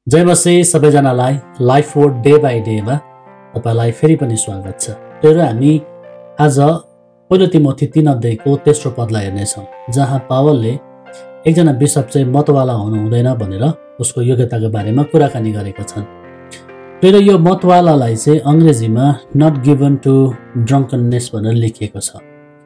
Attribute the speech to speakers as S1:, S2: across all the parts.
S1: जय मसीह सबैजनालाई life word day by डेमा तपाईलाई फेरि पनि स्वागत छ। र हामी आज पहिलो तिमोथी 3 अध्यायको तेस्रो पदलाई हेर्नेछौँ, जहाँ पावलले एकजना बिशप चाहिँ मतवाला हुनु हुँदैन भनेर उसको योग्यताको बारेमा कुराकानी गरेका छन्। र यो मतवालालाई चाहिँ अङ्ग्रेजीमा नट गिभन टु ड्रङ्कननेस भनेर लेखिएको छ।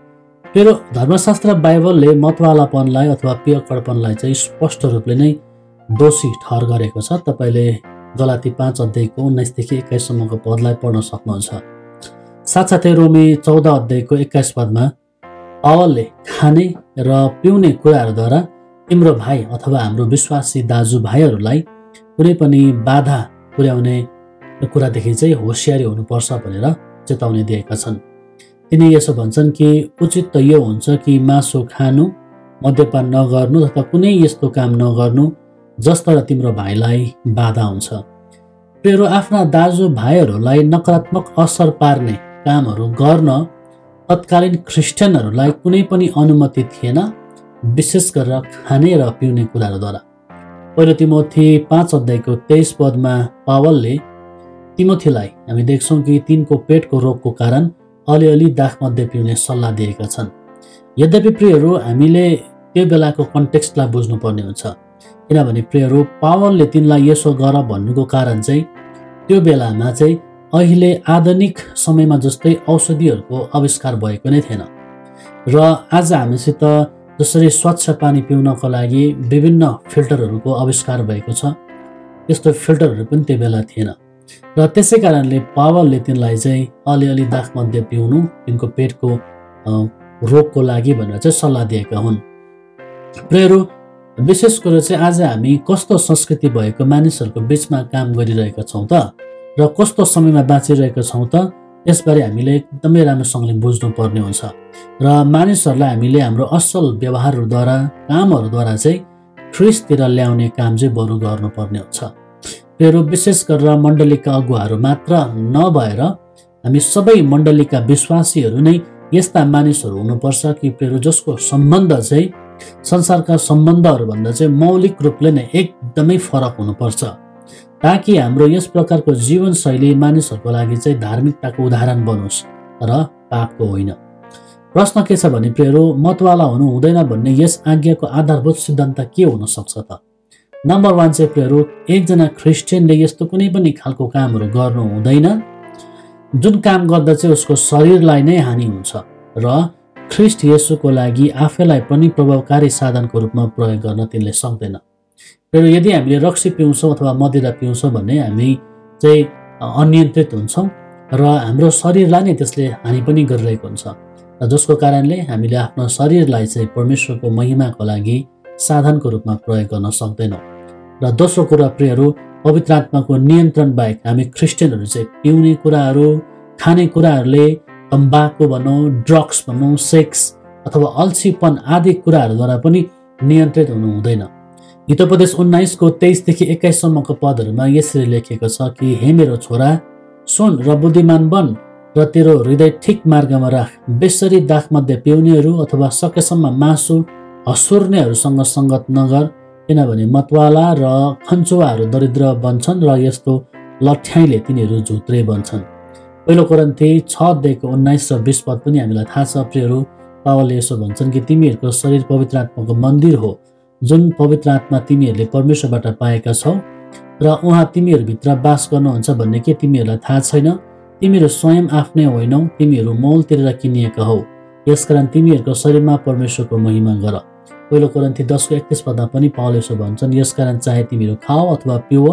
S1: र धर्मशास्त्र बाइबलले मतवालापनलाई अथवा पियकपडपनलाई चाहिँ स्पष्ट रूपले नै दोषी ठहर गरेको छ। तपाईले गलाती 5 अध्यायको 19 देखि 21 सम्मको पदलाई पढ्न सक्नुहुन्छ। साथसाथै रोमी 14 अध्यायको 21 पदमा पावलले खाने र पिउने कुराहरूद्वारा तिम्रो भाइ अथवा हाम्रो विश्वासी दाजुभाइहरूलाई कुनै पनि बाधा पुर्याउने कुरादेखि चाहिँ होसियारी हुनुपर्छ भनेर चेतावनी दिएका छन्। तिनी यसो भन्छन् कि उचित त यो हुन्छ कि मासु खानु, मद्यपान नगर्नु तथा कुनै यस्तो काम नगर्नु जसद्वारा तिम्रो भाइलाई बाधा हुन्छ। र आफ्ना दाजुभाइहरूलाई नकारात्मक असर पार्ने कामहरू गर्न तत्कालीन ख्रिस्टियनहरूलाई कुनै पनि अनुमति थिएन, विशेष गरेर खाने र पिउने कुराहरूद्वारा। पहिलो तिमोथी 5 अध्यायको 23 पदमा पावलले तिमोथीलाई हामी देख्छौँ कि तिनको पेटको रोगको कारण अलिअलि दाखमध्य पिउने सल्लाह दिएका छन्। यद्यपि प्रियहरू, हामीले त्यो बेलाको कन्टेक्स्टलाई बुझ्नुपर्ने हुन्छ, किनभने प्रियहरू पावलले तिनलाई यसो गर भन्नुको कारण चाहिँ त्यो बेलामा चाहिँ अहिले आधुनिक समयमा जस्तै औषधिहरूको आविष्कार भएको नै थिएन। र आज हामीसित जसरी स्वच्छ पानी पिउनको लागि विभिन्न फिल्टरहरूको आविष्कार भएको छ, त्यस्तो फिल्टरहरू पनि त्यो बेला थिएन। र त्यसै कारणले पावलले तिनलाई चाहिँ अलिअलि दाखमध्य पिउनु तिनको पेटको रोगको लागि भनेर चाहिँ सल्लाह दिएका हुन्। प्रियहरू, विशेष गरेर चाहिँ आज हामी कस्तो संस्कृति भएको मानिसहरूको बिचमा काम गरिरहेका छौँ त, र कस्तो समयमा बाँचिरहेका छौँ त, यसबारे हामीले एकदमै राम्रोसँगले बुझ्नुपर्ने हुन्छ। र मानिसहरूलाई हामीले हाम्रो असल व्यवहारहरूद्वारा, कामहरूद्वारा चाहिँ ख्रिस्टतिर ल्याउने काम चाहिँ बरु गर्नुपर्ने हुन्छ। प्रियहरू, विशेष गरेर मण्डलीका अगुवाहरू मात्र नभएर हामी सबै मण्डलीका विश्वासीहरू नै यस्ता मानिसहरू हुनुपर्छ कि प्रियहरू जसको सम्बन्ध चाहिँ संसारका सम्बन्धहरूभन्दा चाहिँ मौलिक रूपले नै एकदमै फरक हुनुपर्छ, ताकि हाम्रो यस प्रकारको जीवनशैली मानिसहरूको लागि चाहिँ धार्मिकताको उदाहरण बनोस् र पापको होइन। प्रश्न के छ भने प्रियहरू, मतवाला हुनु हुँदैन भन्ने यस आज्ञाको आधारभूत सिद्धान्त के हुन सक्छ त? नम्बर 1 चाहिँ प्रियहरू, एकजना ख्रिस्टियनले यस्तो कुनै पनि खालको कामहरू गर्नु हुँदैन जुन काम गर्दा चाहिँ उसको शरीरलाई नै हानि हुन्छ र ख्रिस्ट येशूको लागि आफैलाई पनि प्रभावकारी साधनको रूपमा प्रयोग गर्न तिनले सक्दैन। र यदि हामीले रक्सी पिउँछौँ अथवा मदिरा पिउँछौँ भने हामी चाहिँ अनियन्त्रित हुन्छौँ र हाम्रो शरीरलाई नै त्यसले हानि पनि गरिरहेको हुन्छ, र जसको कारणले हामीले आफ्नो शरीरलाई चाहिँ परमेश्वरको महिमाको लागि साधनको रूपमा प्रयोग गर्न सक्दैनौँ। र दोस्रो कुरा प्रियहरू, पवित्र आत्माको नियन्त्रण बाहेक हामी ख्रिस्टियनहरू चाहिँ पिउने कुराहरू, खाने कुराहरूले, तम्बाकु भनौँ, ड्रग्स भनौँ, सेक्स अथवा अल्छीपन आदि कुराहरूद्वारा पनि नियन्त्रित हुनु हुँदैन। हितोपदेश 19 को 23 देखि 21 सम्मको पदहरूमा यसरी लेखिएको छ कि हे मेरो छोरा, सुन र बुद्धिमान बन र तेरो हृदय ठिक मार्गमा राख। बेसरी दाखमध्य पिउनेहरू अथवा सकेसम्म मासु हसुर्नेहरूसँग सङ्गत नगर, किनभने मतवाला र खन्चुवाहरू दरिद्र बन्छन् र यस्तो लठ्याइले तिनीहरू झुत्रे बन्छन्। पहिलो कोरिन्थी 6 अध्यायको 19 र 20 पद पनि हामीलाई थाहा छ। प्रियहरू, पावलले यसो भन्छन् कि तिमीहरूको शरीर पवित्र आत्माको मन्दिर हो, जुन पवित्र आत्मा तिमीहरूले परमेश्वरबाट पाएका छौ र उहाँ तिमीहरूभित्र बास गर्नुहुन्छ भन्ने के तिमीहरूलाई थाहा छैन? तिमीहरू स्वयं आफ्नै होइनौ, तिमीहरू मोल तिरेर किनिएका हौ, यसकारण तिमीहरूको शरीरमा परमेश्वरको महिमा गर। पहिलो कोरिन्थी 10 को 31 पदमा पनि पावलले यसो भन्छन्, यसकारण चाहे तिमीहरू खाओ अथवा पिउ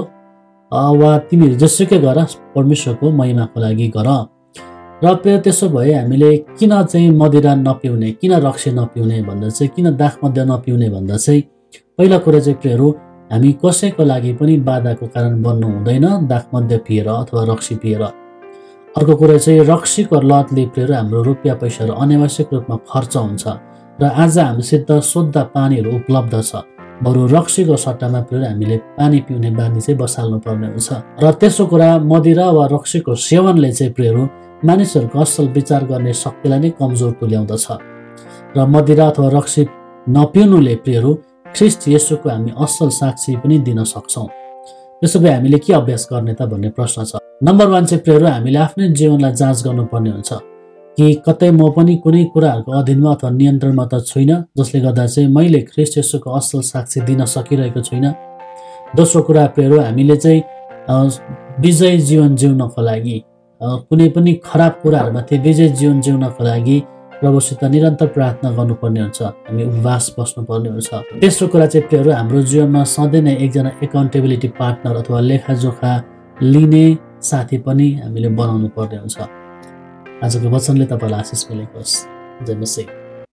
S1: वा तिमीहरू जसुकै गर, परमेश्वरको महिमाको लागि गर। र प्रिय, त्यसो भए हामीले किन चाहिँ मदिरा नपिउने, किन रक्सी नपिउने भन्दा चाहिँ, किन दाखमध्य नपिउने भन्दा चाहिँ पहिला कुरा चाहिँ प्रियहरू, हामी कसैको लागि पनि बाधाको कारण बन्नु हुँदैन दाखमध्य पिएर अथवा रक्सी पिएर। अर्को कुरा चाहिँ रक्सीको लतले प्रियहरू हाम्रो रुपियाँ पैसाहरू अनावश्यक रूपमा खर्च हुन्छ र आज हामीसित शुद्ध पानीहरू उपलब्ध छ, बरु रक्सीको सट्टामा प्रियहरू हामीले पानी पिउने बानी चाहिँ बसाल्नु पर्ने हुन्छ। र त्यसो कुरा मदिरा वा रक्सीको सेवनले चाहिँ प्रियहरू मानिसहरूको असल विचार गर्ने शक्तिलाई नै कमजोर तुल्याउँदछ र मदिरा अथवा रक्सी नपिउनुले प्रियहरू ख्रिस्ट येशूको हामी असल साक्षी पनि दिन सक्छौँ। त्यसो भए हामीले के अभ्यास गर्ने त भन्ने प्रश्न छ। नम्बर 1 चाहिँ प्रियहरू, हामीले आफ्नै जीवनलाई जाँच गर्नुपर्ने हुन्छ कि कतै म पनि कुनै कुराहरूको अधीनमा अथवा नियन्त्रणमा त छुइनँ, जसले गर्दा चाहिँ मैले ख्रीष्ट येशूको असल साक्षी दिन सकिरहेको छुइनँ। दोस्रो कुरा प्रियहरू, हामीले चाहिँ विजयी जीवन जिउनको लागि, कुनै पनि खराब कुराहरूमाथि विजयी जीवन जिउनको लागि प्रभुसित निरन्तर प्रार्थना गर्नुपर्ने हुन्छ, हामी उपवास बस्नुपर्ने हुन्छ। तेस्रो कुरा चाहिँ प्रियहरू, हाम्रो जीवनमा सधैँ नै एकजना एकाउन्टेबिलिटी पार्टनर अथवा लेखाजोखा लिने साथी पनि हामीले बनाउनु पर्ने हुन्छ। आजको वचनले तपाईँलाई आशिष मिलेको होस्। जय मसीह।